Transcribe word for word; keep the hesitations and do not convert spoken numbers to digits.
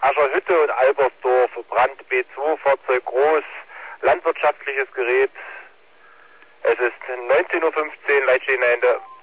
Ascherhütte und Albersdorf, Brand B zwei, Fahrzeug groß, landwirtschaftliches Gerät. Es ist neunzehn Uhr fünfzehn, Leitstehen Ende.